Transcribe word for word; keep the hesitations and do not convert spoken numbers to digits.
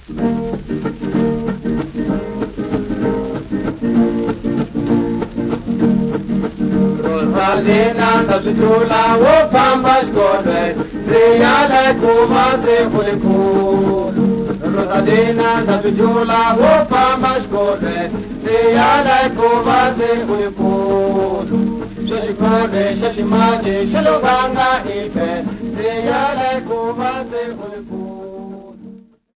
Rosalina da Sujula wo famba skole Ziyale kuma se kuliku Rosalina da Sujula wo famba skole Ziyale kuma se kuliku Shashikone shashimaji shaloganga ife Ziyale kuma se kuliku